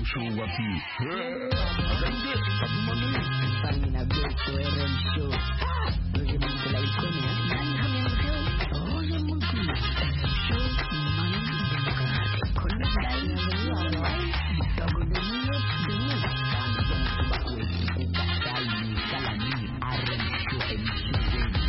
show wapi. Azande, abumanu. Pangina beso RM show. Roje mungu la ikone. Nani hamen show? Roje mungu. Show mani bunga. Kone dai na wai. Tago dunia dunia. Kami jom sebab kita kali kala ni RM show edition.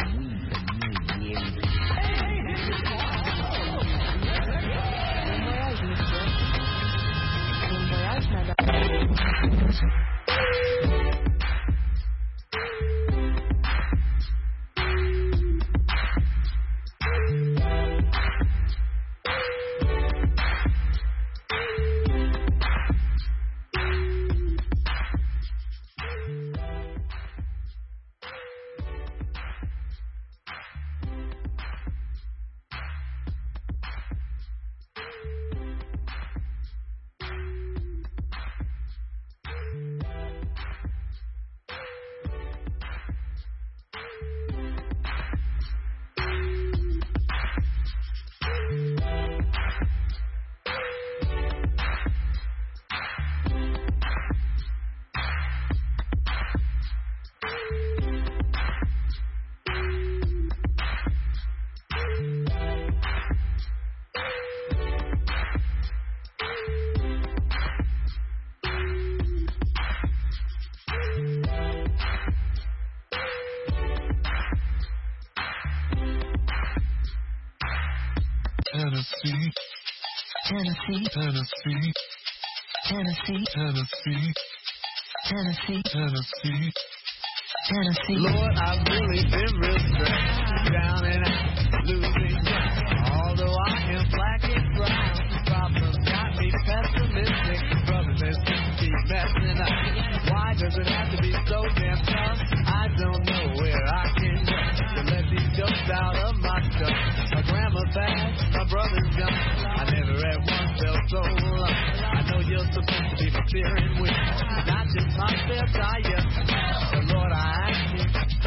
Tennessee. Lord, I've really been real stressed, down and out, losing ground. Although I am black and brown, problems got me pessimistic. Brothers and sisters keep messing up. Why does it have to be so damn tough? I don't know where I can go to let these jokes out of my stuff. My grandma passed, my brother's gone. I never at once felt so alone. I know you're supposed to be my steering wheel, not just my spare tire. But Lord, I ask you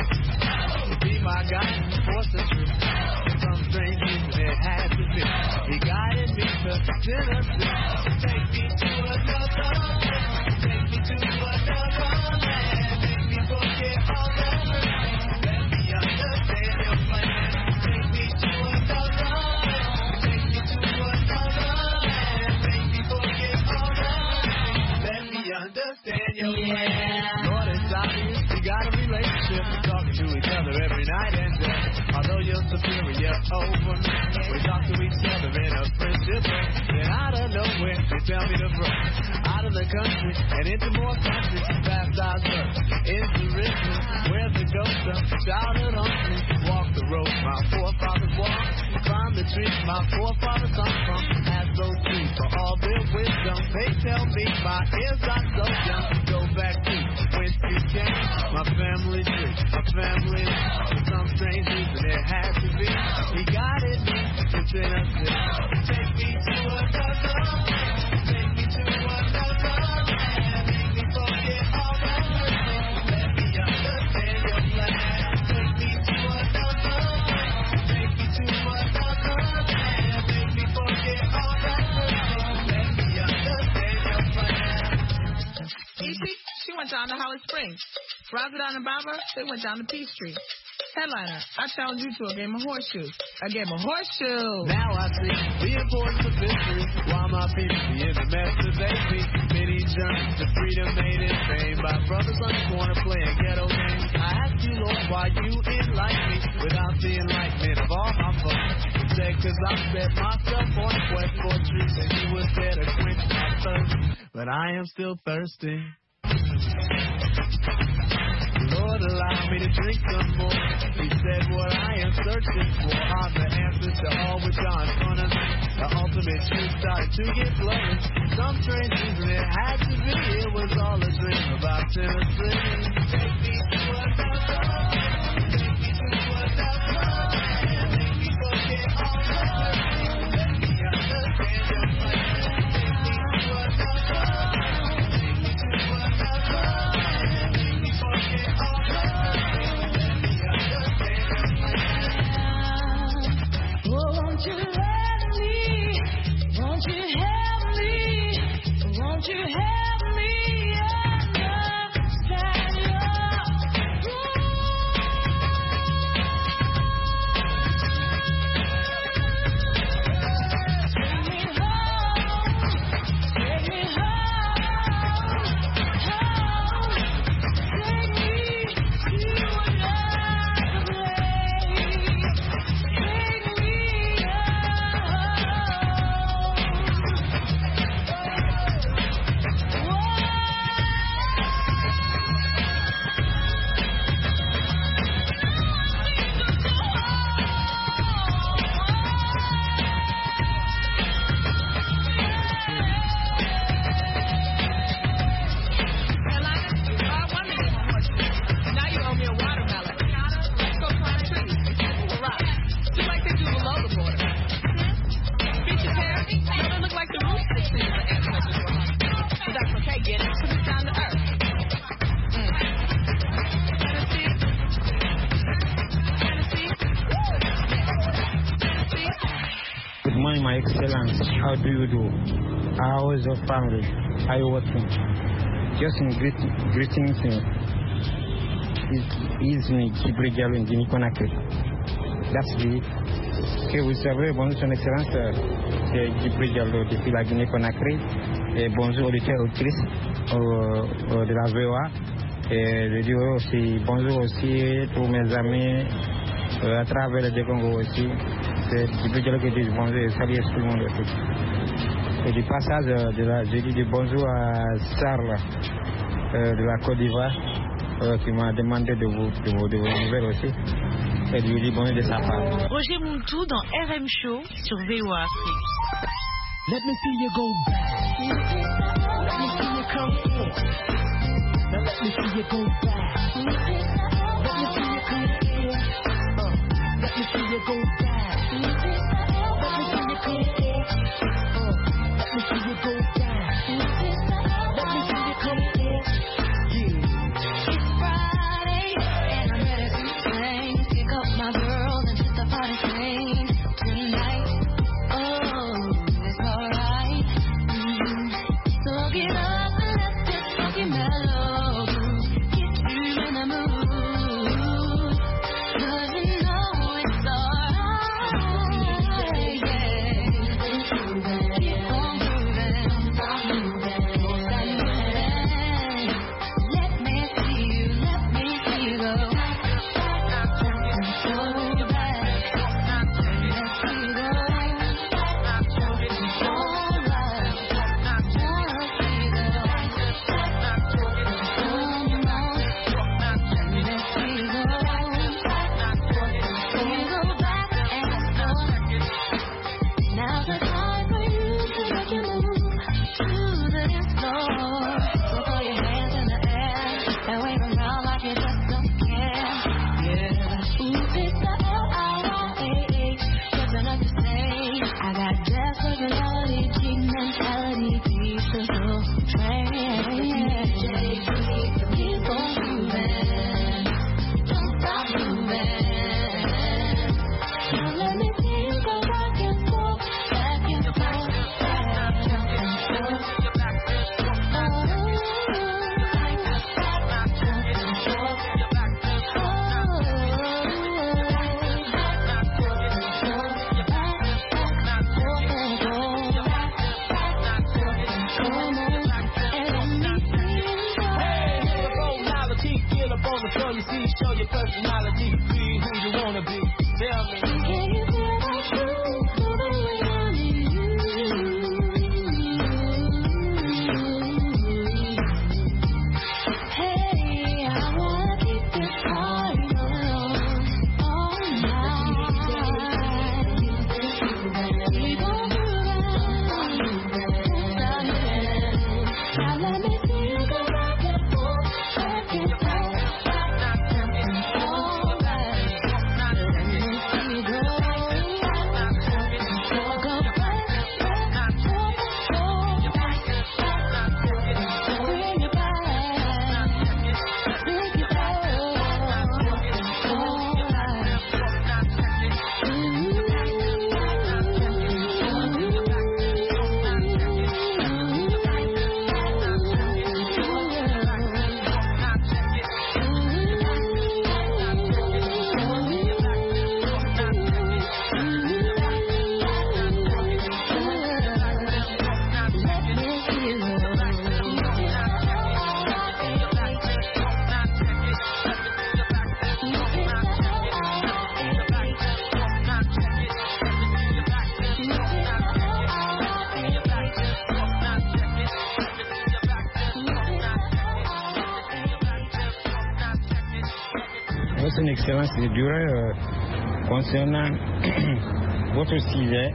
to be my guiding force and truth. Some strange reason it had to be. He guided me to Tennessee. Take me to another land. Take me to another land. Make me forget all the hurt. Let me understand your plan. Take me to another land. Take me to another land. Make me forget all the hurt. Let me understand your plan. Lord, it's obvious we got a relationship. Talking to each other every night and day. Although you're superior over me, we talk to each other in a friendship way. Then out of nowhere, they tell me to run out of the country and into more countries. Past our birth, into Richmond, where the ghost of childhood on me. Walk the road my forefathers walked, climb the trees my forefathers hung from. Ask those trees for all their wisdom. They tell me my ears are so young. Go back to whence you came, my family tree, my family. For some strange reason it had to be. He guided me to Tennessee. Take me to another land. Take me to another land. Make me forget all the hurt. Let me understand your plan. Take me to another land. Take me to another land. Make me forget all the hurt. Let me understand your plan. She went down to Holly Springs. Razadon and Baba, they went down to Peachtree. Headliner, I challenge you to a game of horseshoes. A game of horseshoes. Now I see the importance of history. While my people be in the mess that they be. Many journeys to freedom made in fame by brothers on the corner playing ghetto games. I ask you, Lord, why you enlighten me without the enlightenment of all my folks. Instead, cause I set myself on a quest for truth and you was there to quench my thirst. But I am still thirsty. Lord, allow me to drink some more. He said what I am searching for are the answers to all which are in front of me. The ultimate truth started to get blurry. Some strange reason it had to be. It was all a dream about Tennessee. Take me to another land. Take me to another land. Make me forget all the hurt. Let me understand your plan. Take me to another land. Take me to another land. Make me forget all the hurt. Let me understand your plan. Oh, won't you let me? Won't you help me? Won't you help me? My Excellence, how do you do? How is your family? Are you working? Just in greetings. Is me, Djibril Diallo in Guinée-Conakry. That's it. Que vous savez, bonjour son Excellence, c'est Djibril Diallo depuis la Guinée-Conakry. Et bonjour auditeurs et auditrices de la VOA. Et je dis aussi bonjour aussi pour mes amis à travers le Congo aussi. C'est Djibril Diallo qui dit bonjour et salut tout le monde aussi. Et du passage, je dis du bonjour à Charles de la Côte d'Ivoire qui m'a demandé de vos nouvelles aussi. Et je lui dis bonjour de sa part. Roger Montou dans RM Show sur VOA Afrique. Let me see you go back. Let me see you come in. Now let me see you go back. Let me see you come in. Let me see you go back. Let me see you come in. Let me see you go back. Let me see you come in. Yeah. It's Friday and I'm ready to sing. Pick up my girls and just a party thing tonight. Oh, it's alright. So get up and let this funky mellow get you in the mood. 'Cause you know it's alright. Yeah. Keep on moving. Stop moving. Stop moving. Let me see you go. So back. Let's see you go. Now's the time for you to make your move to the dance floor. So throw your hands in the air and wave around like you just don't care. Yeah. Ooh, it's the L-I-Y-A-A. Just enough to say. I got that personality, cheap mentality, piece of soul train. Keep on moving. Don't stop moving. Now let me see you go back and forth, back and forth, back and forth. Get up on the floor, you see, show your personality, be who you wanna be. Tell me. Can you feel that truth moving around in you? Hey, I wanna keep this party going all night. Keep on moving. Now let me see you go back and forth, back and forth, back and forth. Let me see you go. Go back, back, forth, bring it back, bring it back. Votre Excellence, je dirais concernant votre sujet,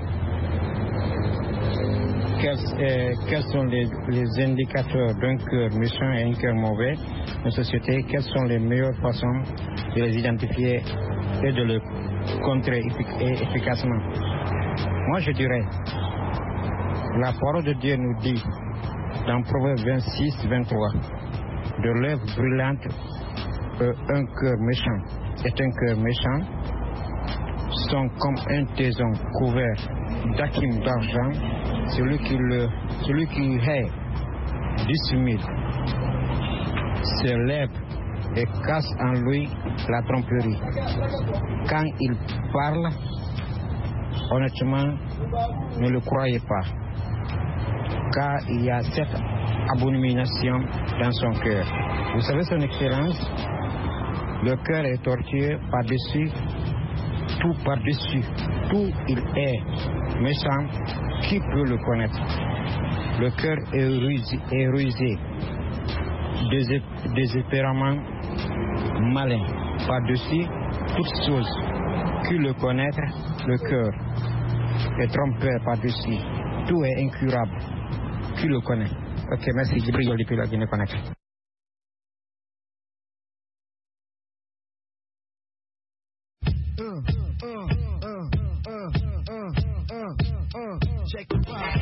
quels sont les indicateurs d'un cœur méchant et un cœur mauvais dans la société? Quelles sont les meilleures façons de les identifier et de le contrer efficacement? Moi, je dirais, la parole de Dieu nous dit dans Proverbe 26-23, de l'œuvre brûlante un cœur méchant est un cœur méchant, sont comme un tison couvert d'acim d'argent. Celui qui est dissimule se lève et casse en lui la tromperie. Quand il parle, honnêtement, ne le croyez pas, car il y a cette abomination dans son cœur. Vous savez, son excellence, le cœur est tortueux par-dessus, tout par-dessus, tout il est méchant, qui peut le connaître? Le cœur est rusé, désespérément malin, par-dessus toutes choses. Qui le connaître? Le cœur est trompeur par-dessus, tout est incurable. Qui le connaît? Ok, merci. Djibril depuis la Guinée-Conakry. Check it out.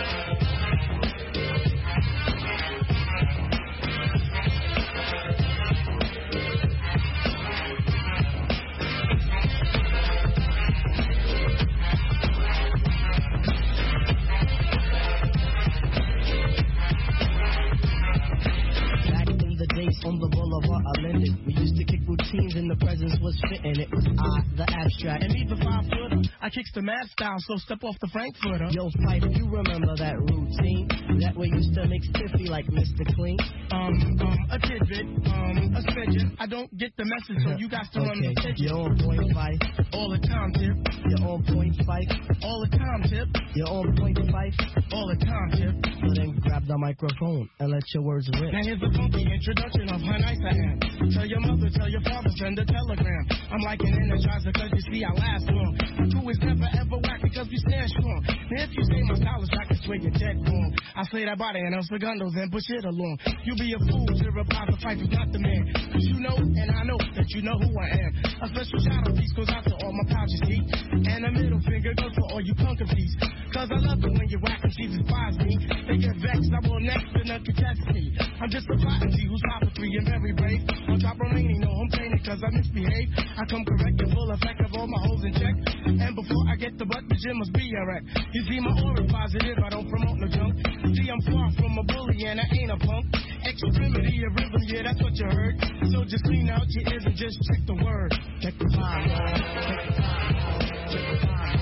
On the boulevard of Linden, we used to kick routines and the presence was fitting. It was the abstract. And me the 5-footer, I kicks the mad style, so step off the Frankfurter. Yo, Fife, you remember that routine? That way used to make stiffy like Mr. Clean. A tidbit, a smidgen. I don't get the message, so you got to run the pitch. You're on point, Fife. All the time, Tip. You're on point, Fife. All the time, Tip. You're on point, Fife. All the time, Tip. So then grab the microphone and let your words rip. Now here's a funky introduction of how nice I am. Tell your mother, tell your father, send a telegram. I'm like an energizer, cause you see I last long. My crew is never ever whack because we stand strong. Now if you say my style is back, I swear you're dead wrong. I slay that body and El Segundos and push it along. You be a fool to reply the fight is not the man. Cause you know, and I know that you know who I am. A special shout out piece goes out to all my pals you see. And a middle finger goes for all you punk thieves. Cause I love it when you whack and she despise me. They get vexed, I'm on next and none can test me. I'm just a prodigy who's top of 3 and very brave. On top remaining, no home training cause I misbehave. I come correct and full effect of all my holes in check. And before I get the butt, the gym must be a wreck. You see my aura positive, I don't promote no junk. See I'm far from a bully and I ain't a punk. Extremity of rhythm, yeah that's what you heard. So just clean out your ears and just check the word. Check the time, check the time, check the time.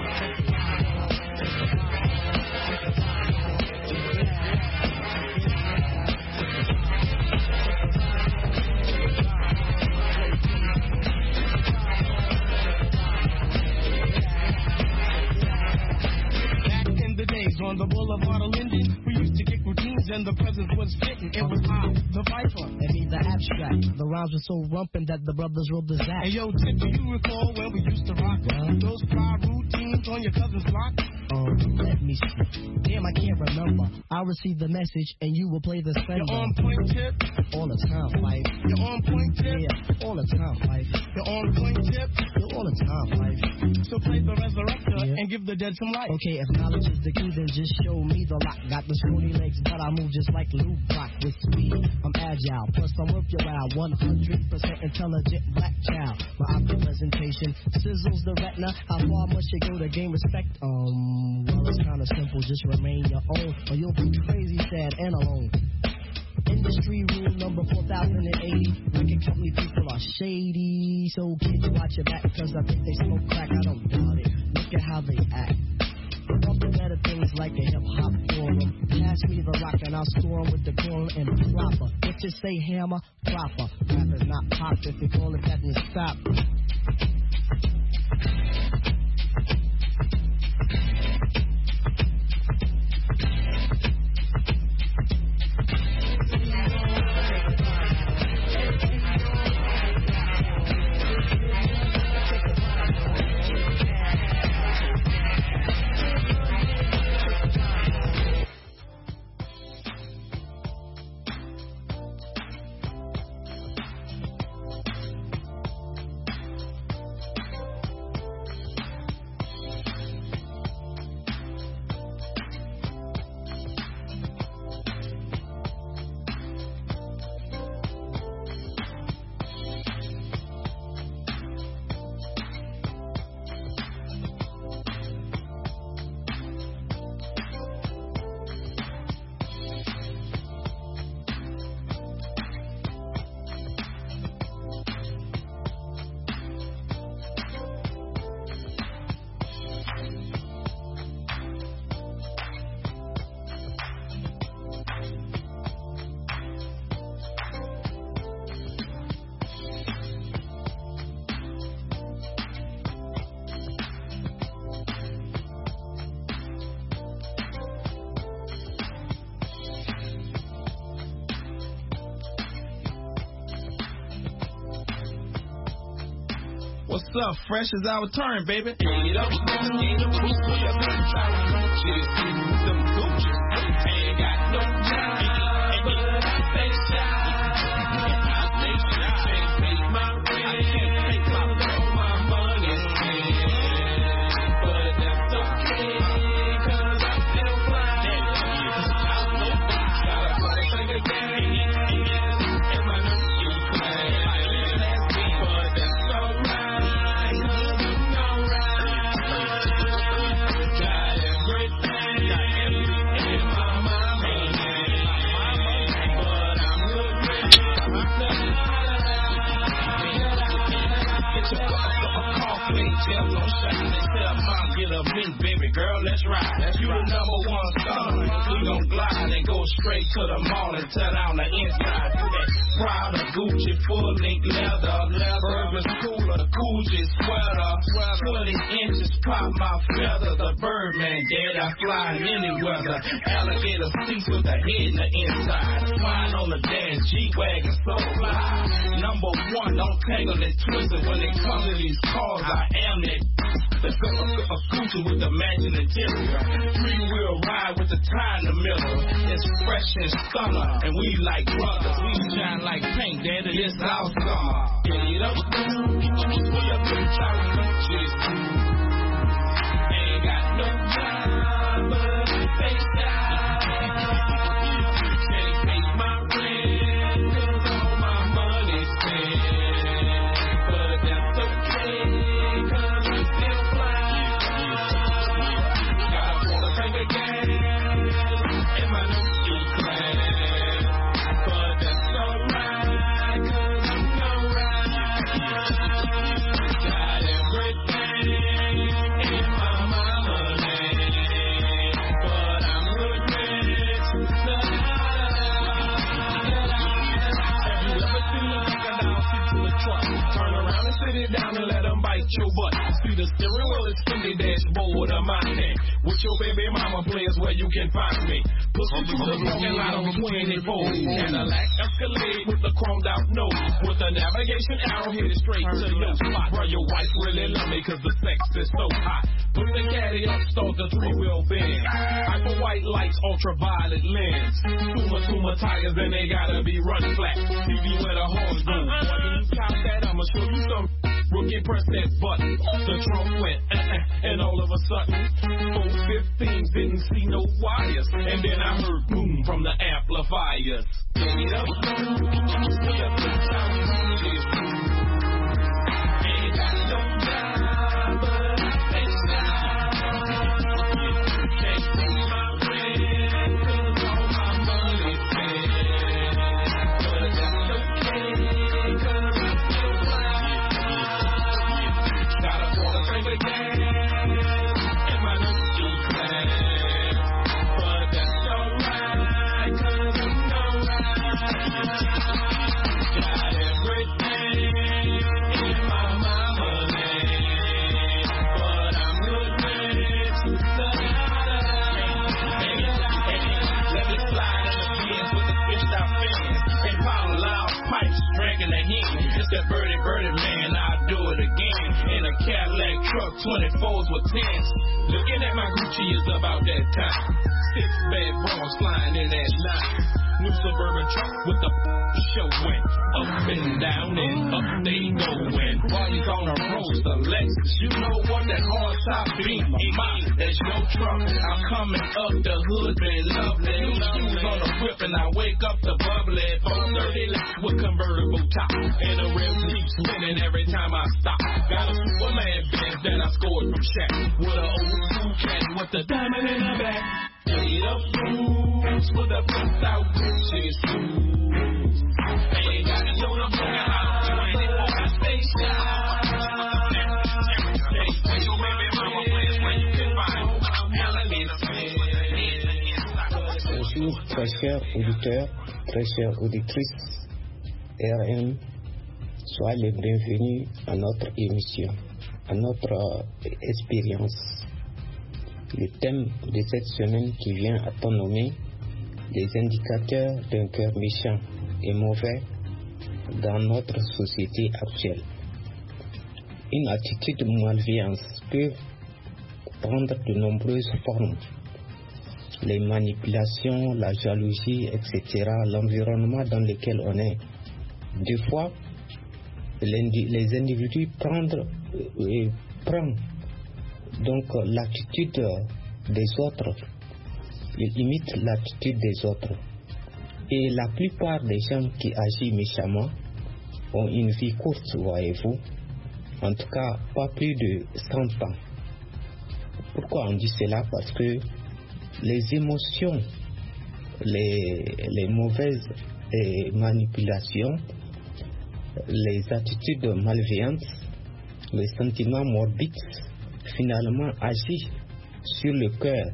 On the boulevard of Linden, we used to kick routines and the presence was fitting. It was I, the Viper, and me, the abstract. The rhymes were so rumpin' that the brothers rolled the zap. Hey yo, Tip, do you recall when we used to rock those fly routines on your cousin's block? Let me see. Damn, I can't remember. I'll receive the message and you will play the sender. You're on point, Tip. All the time, Fife. You're on point, Tip. Yeah, all the time, Fife. You're on point, Tip. You're all the time, Fife. So play the resurrector and give the dead some life. Okay, if knowledge is the key, then just show me the lock. Got the scrawny legs, but I move just like Luke Brock with speed. I'm agile, plus I'm worth your while. 100% intelligent black child. My optic presentation sizzles the retina. How far must you go to gain respect? Well, it's kinda simple, just remain your own, or you'll be crazy, sad, and alone. Industry rule number 4080. Record company people are shady. So kids watch your back, cause I think they smoke crack. I don't doubt it. Look at how they act. Bumping better things like a hip hop forum. Pass me the rock and I'll score 'em with the core and proper. What you say, hammer? Proper. Rappers not pop if they call it that and stop. What's up? Fresh is our turn, baby. Get up, get up, Gucci, them Gucci. Ain't got no time, but I stay shy. I stay shy. Can't pay my rent. I can't pay my money, but that's okay, 'cause I'm still flying. I'm so fly. Gotta play the game, and my new E-class. But that's alright, 'cause I'm alright. Got everything in my mind, but I'm good with Get your coffee, chill, no shot, and tell mom, get a mint, baby girl, let's ride. You the number one star. We gon' glide and go straight to the mall and tear down the inside. That Prada, Gucci, full link leather, Urban cooler, Gucci sweater, 20 inches pop my feather. The Birdman, dead, I fly in any weather. Alligator seats with the head in the inside. Flying on the dash, G-Wagon, so fly. Number one, don't tangle and twist it when it comes to these cars. I am that. A Gucci with the matching interior. 3-wheel ride with the tie in the middle. It's fresh and summer, and we like brothers. We shine like paint, daddy, this our summer. Get up, pull up the top, ain't got no time, but I stay shy. Can't pay my rent, 'cause all my money's spent, but that's okay, 'cause I'm still flying. Gotta wanna take a gas in my new E-class, but that's alright, 'cause I'm alright. Got everything in my money, but I'm good rich. Have you ever seen a nigga down seat to a truck? Turn around and sit it down and let them bite your butt. See the steering wheel is in the dashboard of my neck. With your baby mama plays where you can find me. Push me to the looking line on 24. And a lack Escalade with the chromed out nose. With a navigation arrow headed straight to your spot. Bro, your wife really love me 'cause the sex is so hot. Put the caddy up, start the 3-wheel bend. Hyper white lights, ultraviolet lens. Tuma tires and they gotta be run flat. TV where the horns go. Boy, when you count that, I'ma show you some. Rookie, press that button. The trunk went, and all of a sudden, 415s didn't see no wires. And then I heard boom from the amplifiers. Get up, ain't got no time, but I stay shy. Can't pay my rent, 'cause all my money's spent, but that's okay, 'cause I'm still flying. Gotta wanna take a gas in my new E-class, but that's alright, 'cause I'm alright. Got everything in my money, but I'm good rich. Let me slide in the Benz with the fished out fence and pop loud pipes, dragging the hen. It's that birdie man, I'll do it again. In a Cadillac truck, 24s with 10s. Looking at my Gucci is about that time. 6 bad bras flying in that line. New suburban truck with the showing. Up and down and up they going. While you gonna roast the Lexus, you know what that hard top beam mine. That's your truck. I'm coming up the hood, they lovely. New shoes on the whip and I wake up the bubbly. 430 with convertible top. And the rim keeps spinning every time I stop. Got a Superman Benz that I scored from Shaq. With an old school cat with the diamond in the back. Get up boots with a bust out Gucci shoes. Ain't got no fucking house, 24 I stay shy. Can't pay your baby mama place where you can find Bonjour, très chers auditeurs, très chères auditrices, RM, soyez les bienvenus à notre émission, à notre expérience. Le thème de cette semaine qui vient à ton nommer les indicateurs d'un cœur méchant et mauvais dans notre société actuelle. une attitude malveillante peut prendre de nombreuses formes. Les manipulations, la jalousie, etc., l'environnement dans lequel on est. Des fois, les individus prennent donc l'attitude des autres. Ils imitent l'attitude des autres. Et la plupart des gens qui agissent méchamment ont une vie courte, voyez-vous. En tout cas, pas plus de 100 ans. Pourquoi on dit cela? Parce que les émotions, les mauvaises manipulations, les attitudes malveillantes, les sentiments morbides, finalement agissent sur le cœur.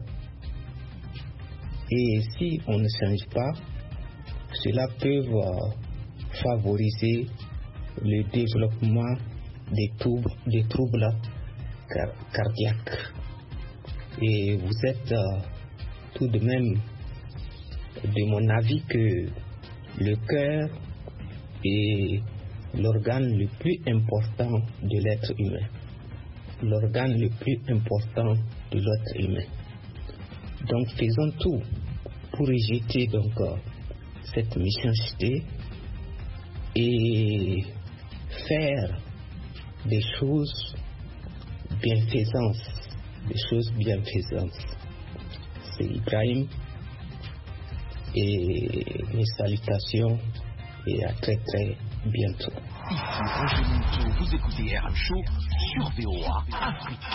Et si on ne change pas, cela peut favoriser le développement des troubles cardiaques. Et vous êtes tout de même de mon avis que le cœur est l'organe le plus important de l'être humain. L'organe le plus important de l'être humain. Donc faisons tout pour rejeter donc cette méchanceté et faire des choses bienfaisantes. C'est Ibrahim et mes salutations et à très très bientôt. Ici Roger Minto, vous écoutez RM Show sur VOA Afrique.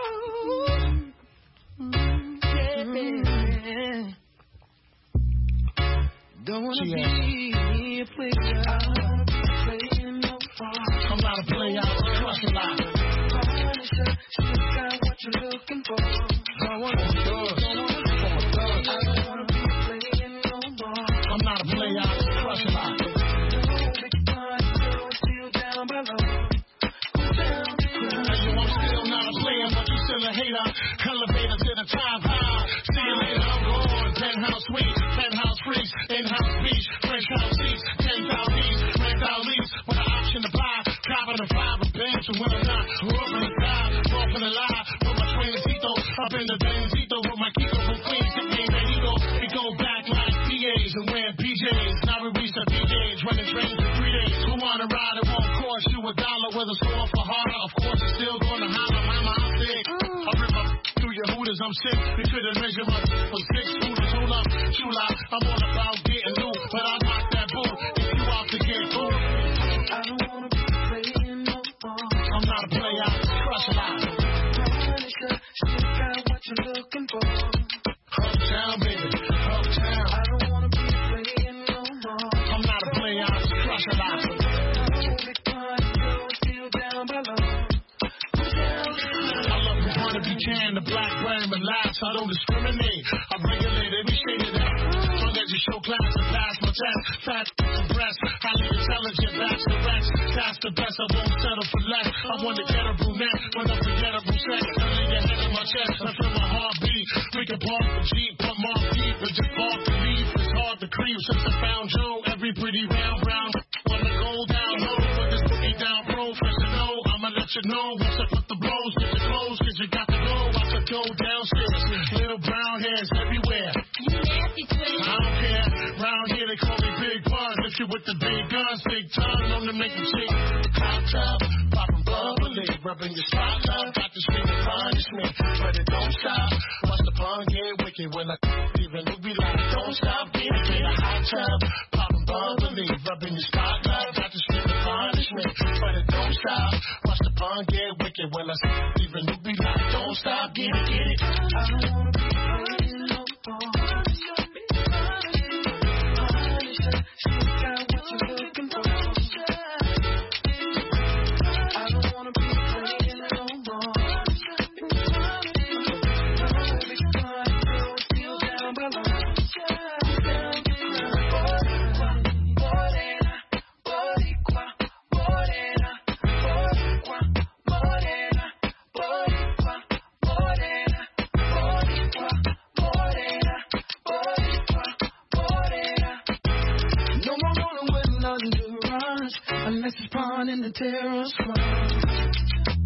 Don't wanna be a player. I wanna be playing no part. I'm not a player, I'm crush a lot. Punisher, she got what you're looking for. I wanna be yours. I don't wanna be playing no more. I'm not a player, I'm crush a lot. Big fun, still down below. I'm still not a player, but you still a hater. Elevator to the top high. See you later, I'm gone. Penthouse suite, penthouse freaks, in-house beach, French house seats, 10,000 east, rent out lease with an option to buy. Cop on the five, a bench, or when I'm not, or up in the sky, off in the lie, with my twinzito, up in the Benzito, with my Kiko from Queens, the game that ego. We go back like PAs and wearing PJs. Now we reach the PJs, running trains for 3 days. Who wanna ride? It won't cost you $1 with a score for harder. Of course, it's still gonna holler, mama, I'm sick. I rip up through your hooters, I'm sick. We couldn't measure my for 6 hooters. Hold up, Chula, I'm all about getting new, but I knock that bull if you out to get food. I don't wanna be playing no more. I'm not a player, I crush a lot. Punisher, she got what you're looking for. Uptown, baby, uptown. I don't wanna be playing no more. I'm not a player, I crush a lot. Big fun, still down below. I love the one if you can, the black, wearing my laughs. I don't discriminate. I regulate every shade of that. As long as you show class and pass my test. Fat breast, highly intelligent, that's the rest. That's the best, I won't settle for less. I want to get a brunette with unforgettable sex. Under your head in my chest, I feel my heartbeat. We can park the Jeep, put my feet, but just park the leaf. It's hard to creep since I found Joe. Every pretty round brown. Wanna go down low, put this boogie down professional. I'ma let you know once I put the blows, get your clothes, cause you got to go. I could go downstairs, little brown hairs everywhere. I don't care, round here they call me Big Buzz. If you with the big guns, big tongue, known to make a chick. Hot tub, poppin' bubbly, rubbing your spot up. Got to scream and punishment, but it don't stop. Watch the pun get wicked when I even look be like, don't stop, get it. A hot tub, poppin' bubbly, rubbing your spot up. Got to scream and punishment, but it don't stop. Watch the pun get wicked when I even look be like, don't stop, get it, get it. I don't wanna be playing no more. She got what you're looking for. I don't wanna be playing no more. Big fun, still down below. Morena, boricua, morena, boricua, morena, boricua, morena, boricua, morena, boricua, morena. No more rolling with Honduras unless it's pawn in the terrorist front.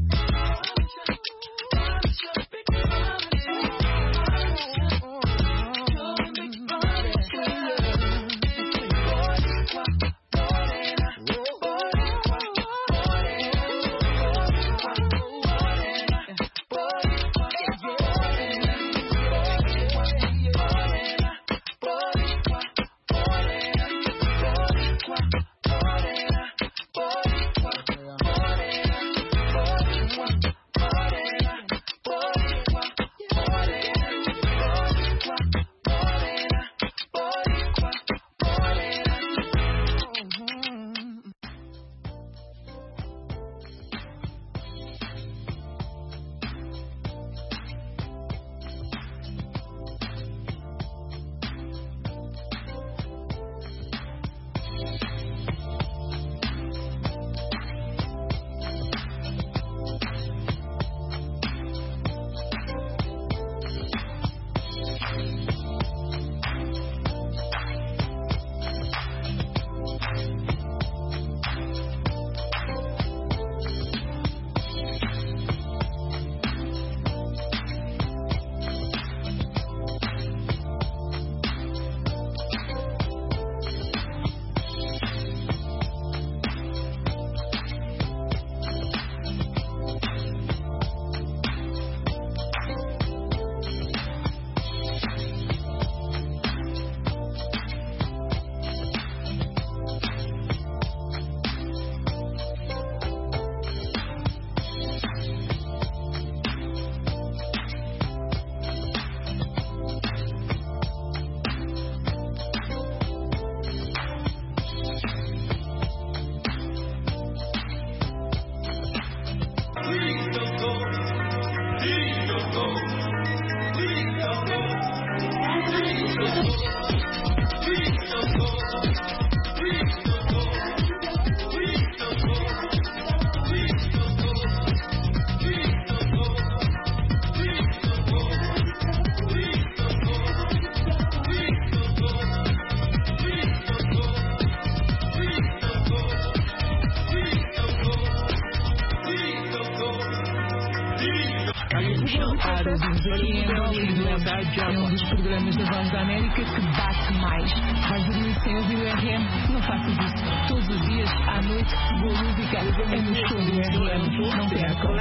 Aros aqui em Bolívia. É um dos programas da Voz da América que bate mais. Vais dormir sem ouvir o RM? Não faças isso. Todos os dias, à noite, boa música. É no show do RM. Não percam.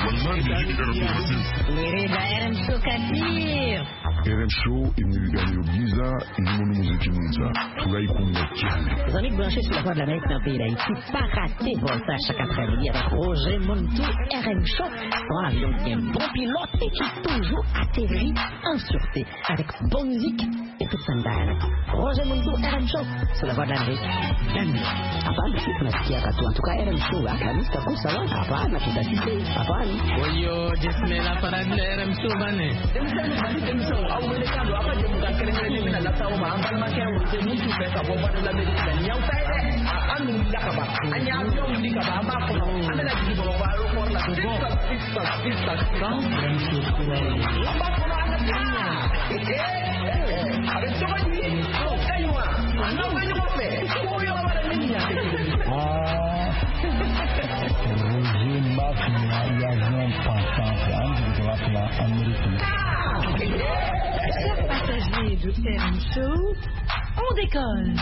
RM Show Katir. RM Show, Imnigani Giza, Imonu Muziki Munza. Tugai Kumekane. Les amis branchés sur la Voix de l'Amérique dans le pays d'Haïti, pas rater Voltaire chaque après-midi avec Roger Montou, RM Show. Pour un avion qui est un bon pilote et qui toujours atterrit en sûreté avec bonne musique et tout ça d'âne. Roger Montou, RM Show, sur la Voix de l'Amérique. Apaan sih kena sekian ratu? En tout cas, RM Show, kami sekarang salah. Apaan nak kita cita? Apaan? Oyo, Bismillah para RM Show bane. Au mercado apa je bukan keren-keren nak tahu mahal macam itu muncul pesa bomba dalam Amerika yang saya anu tidak kabar hanya aku di kabar apa pun ada lagi di bawah baru keluar lagi pista kau apa pun ada ada coba ni kayu anda banyak apa kau yang ada minyak Roger Mafia y a un passant de l'Amérique. Chers passagers de RM Show, on décolle.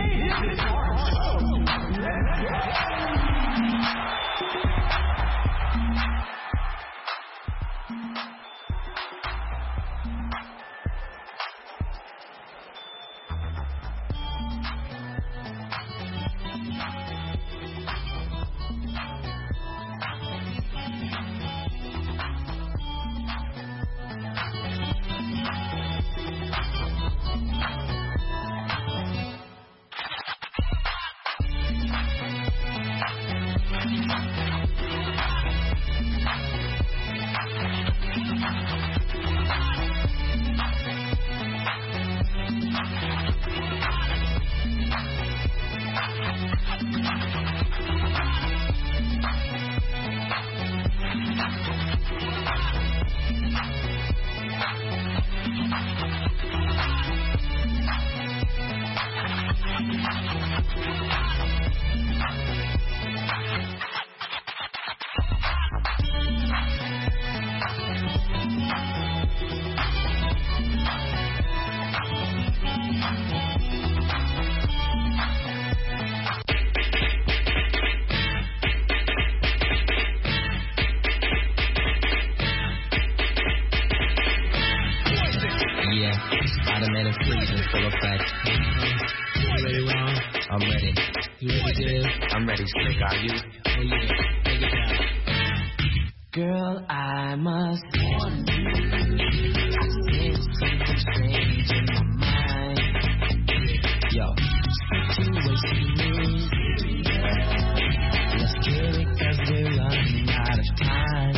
Spider-Man and freezing full effect. You ready, Ron? I'm ready. You ready, Dave? I'm ready, Slick. Are you? Oh, yeah. Take it down. Girl, I must warn you. I sense something strange in my mind. Yo, situation is let's get it 'cause we're running out of time.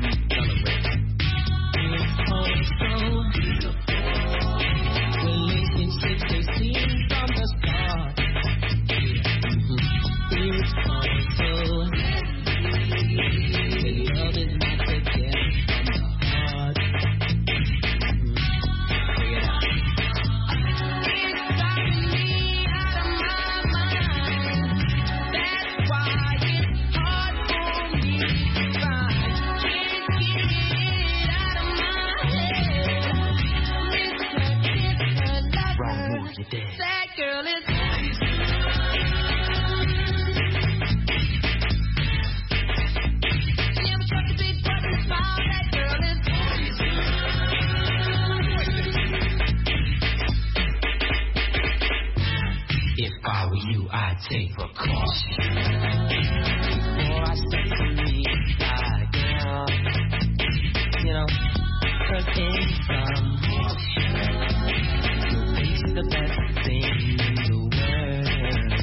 It's so beautiful. Relationships they seem from the start. It's so the love is not together from the heart. Figure it out. It's driving me out of my mind. That's why it's hard for me to find. Can't get it out of my head. Wrong move, you dead. That girl is. If I were you, I'd take precaution before I step to me, girl. You know, 'cause in some you'll taste the best thing in the world.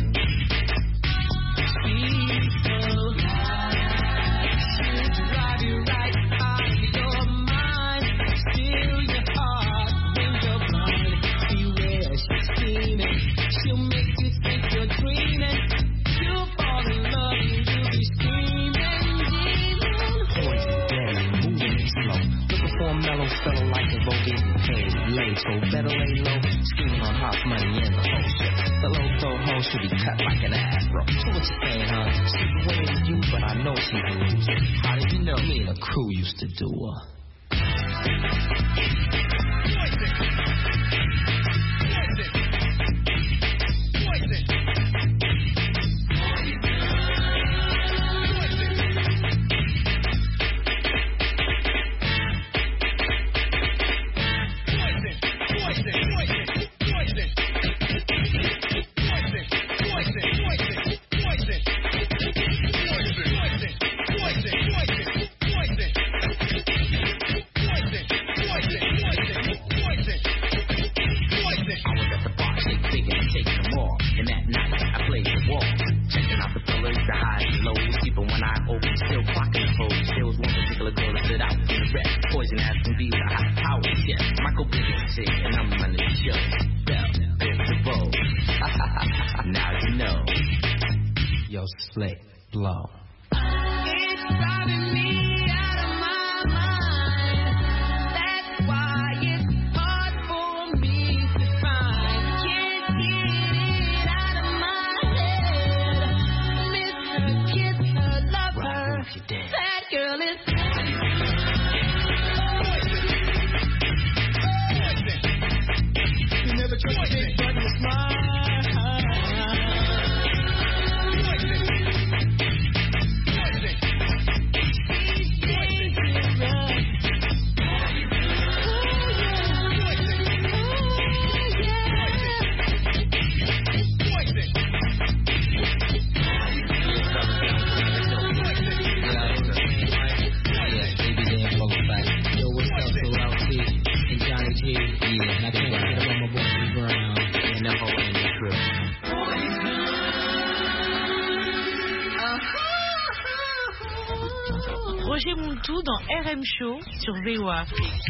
People should drive you right out of your mind, steal your heart when you're blind. Beware, she's scheming. She'll make you think you're dreaming. You'll fall in love and you'll be screaming, demon. Poison, deadly, moving slow. Looking for a mellow fellow like the vote getting paid. Late, so better lay low. Scheming on hot money and the whole shit. The low throw hoe should be cut like an afro. So what you saying, huh? She's winning you, but I know she's a loser. How did you know? Me and the crew used to do her. Slick blow. It's driving me out of my mind. That's why it's hard for me to find. Can't get it out of my head. Miss her, kiss her, love her. That girl is. You never trust me, but you smile. Roger Moultou dans RM Show sur VOA Afrique.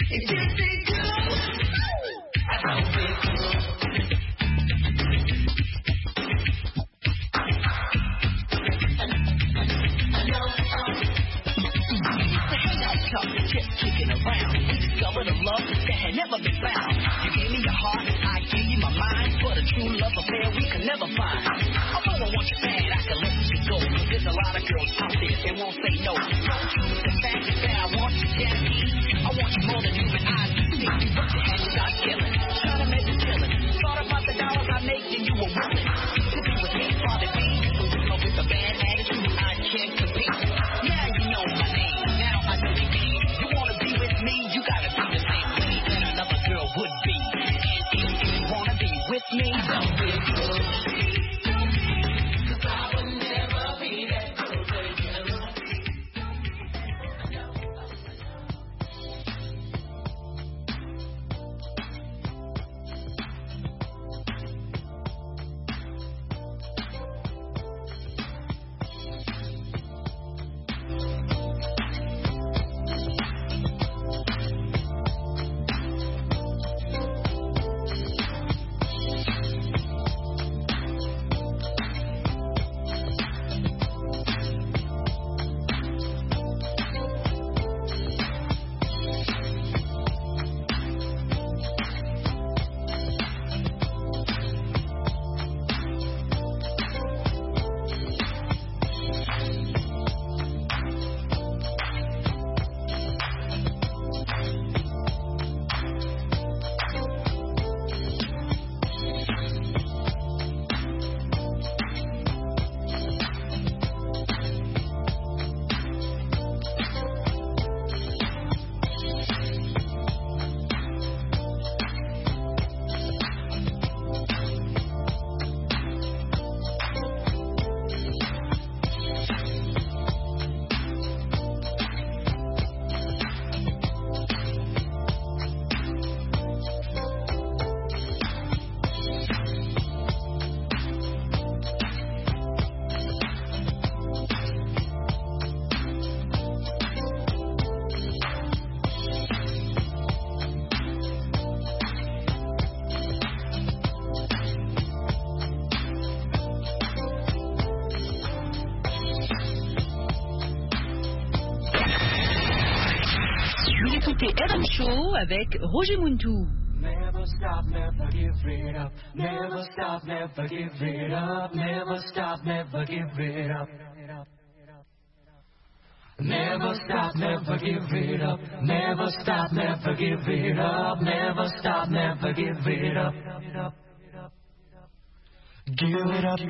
It just ain't good. I don't feel good. Just kicking around. We discovered a love that had never been found. You gave me your heart, I gave you my mind. But a true love affair we could never find. Although I want you bad, I can let you go. There's a lot of girls out there that won't say no. The fact is that I want you, Jackie. I want you more than human eyes can see. But your hands start killing, trying to make you killing. Thought about the dollars I make and you were willing to be with me, Father B. So you know with a bad attitude I can't compete. Now you know my name. Now I know the game. You wanna be with me, you gotta be the same way that another girl would be. And if you wanna be with me, don't be good. Cause I would never be that good for you. RM Show avec Roger Muntou. Never stop, never give it up. Never stop, never give it up. Never stop, never give it up. Never stop, never give it up. Never stop, never give it up. Never stop, never give it up. Give it up.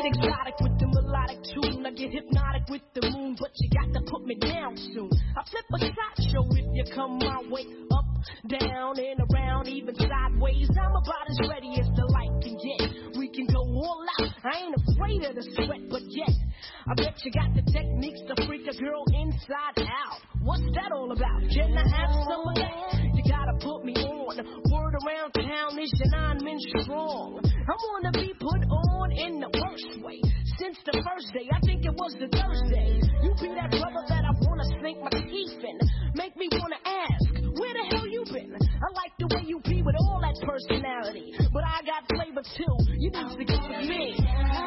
get exotic with the melodic tune. I get hypnotic with the moon, but you got to put me down soon. I flip a sideshow if you come my way. Up, down, and around, even sideways. I'm about as ready as the light can get. We can go all out. I ain't afraid of the sweat, but yet I bet you got the techniques to freak a girl inside out. What's that all about? Can I have some of that? You gotta put me on. Word around town is your 9 men strong. I wanna be put on in the worst way. Since the first day, I think it was the Thursday. You be that brother that I wanna sink my teeth in. Make me wanna ask, where the hell you been? I like the way you be with all that personality, but I got flavor too. You need to go with me.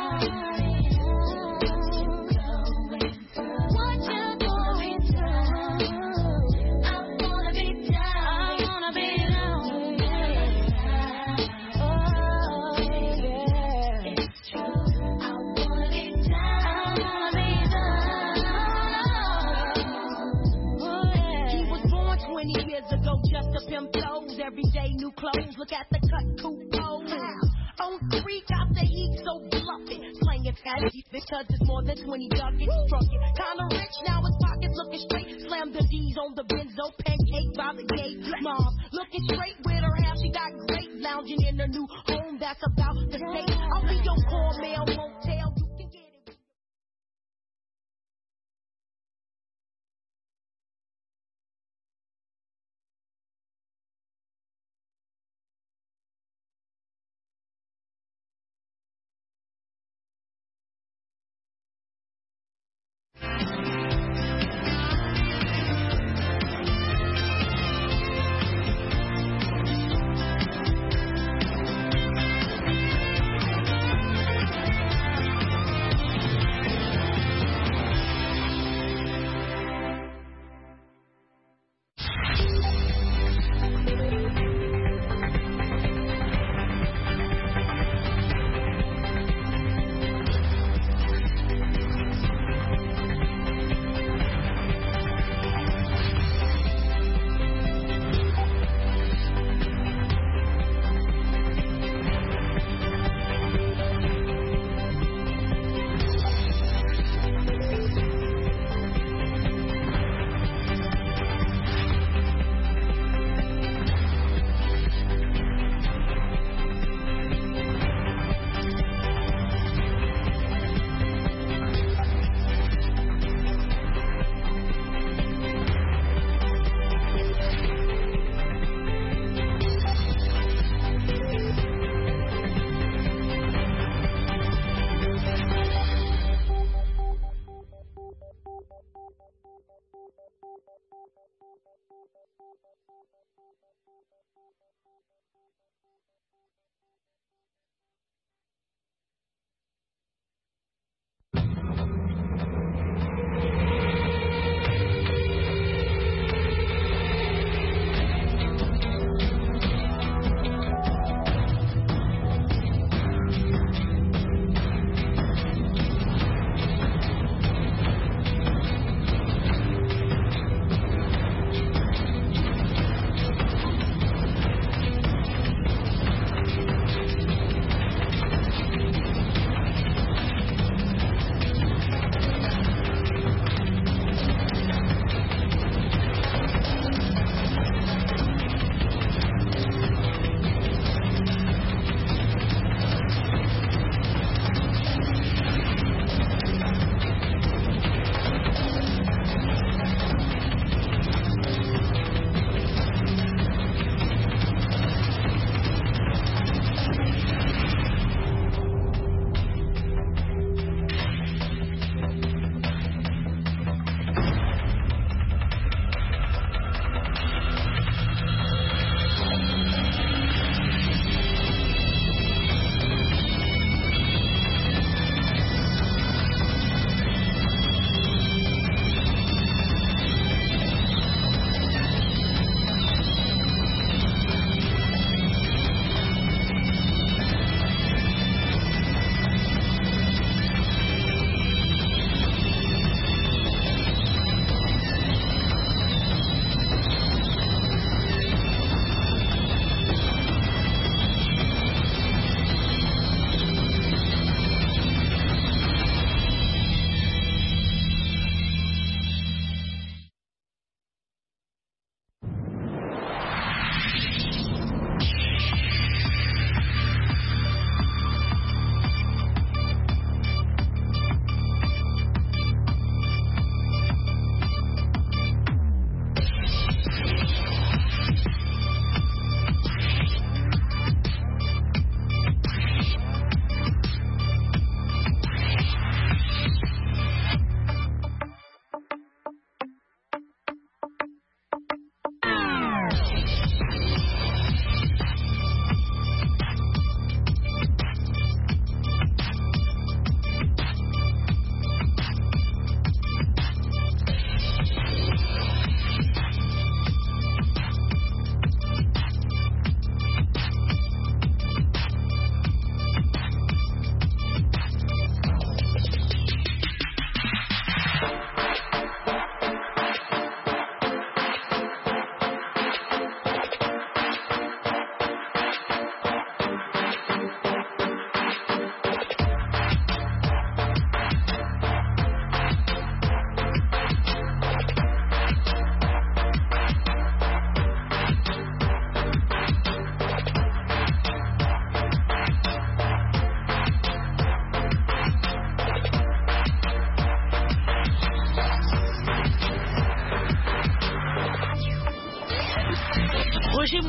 Just a pimp clothes, everyday new clothes. Look at the cut, cool pose. On creek out the heat, so fluffy. Slanging fatty, because it's more than 20 ducats. Struck it, kinda rich, now his pockets looking straight. Slam the D's on the benzo, pancake by the gate. Mom, looking straight with her hair, she got great. Lounging in her new home, that's about to say. I'll be your core mail motel. You can get it.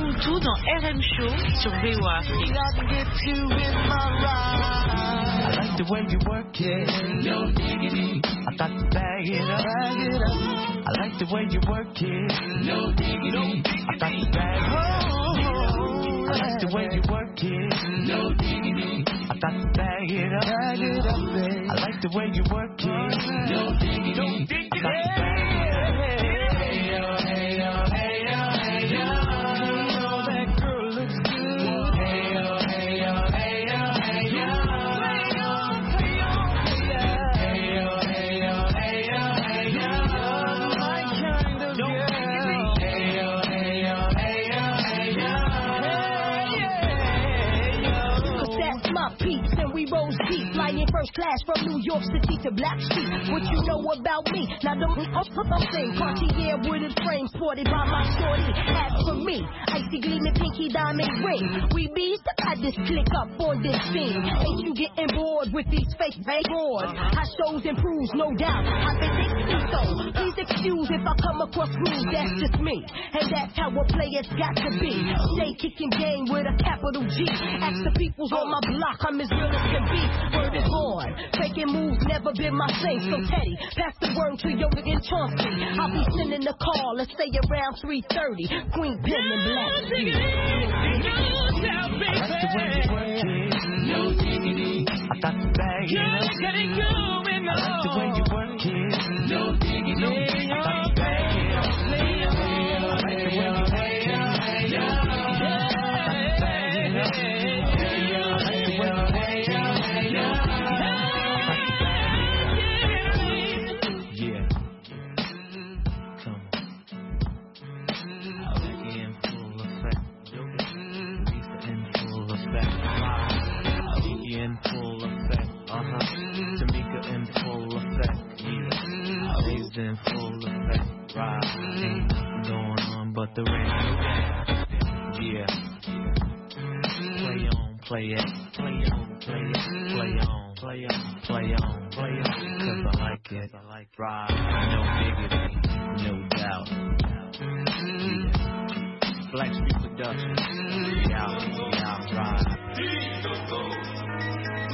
Écoutez-nous tout dans RM Show sur VOA Afrique. I like the way you work it, no diggity. I got to bag it up. I like the way you work it, no diggity. I got to bag it up. I like the way you work it, no diggity. I got to bag it up. I like the way you work it, no diggity. I got to bag it up. Hey yo, hey yo, hey yo, hey yo. You know that girl looks good. Hey yo, hey yo, hey yo, hey yo. We rose deep, flying first class from New York City to Blackstreet. What you know about me? Now don't thing. Cartier wooden frame sported by my shorty. As for me, icy gleaming pinky diamond ring. We bees the this click up on this scene. Ain't you getting bored with these fake boards? How shows improves, no doubt. I've been thinking so. Please excuse if I come across rude. That's just me, and that's how a player's got to be. Stay kicking game with a capital G. Ask the peoples on my block, I'm as real as can be. Word is born. Faking moves never been my thing. So Teddy, pass the word to Yoda and Chauncey. I'll be sending a call, let's say around 3:30. Queen Pen and Black. I like the way you work it, no diggity. I got to bag it up. I like the way you work it, no diggity. I got to bag it up. I like the way you work it, no in full effect, right? Ain't nothing going on but the rain. Yeah. Play on, play it, play on, play it, play on, play on, play on, play on. Cause I like it, right? No diggity, no doubt. Yeah. Black Street Productions, we out, right?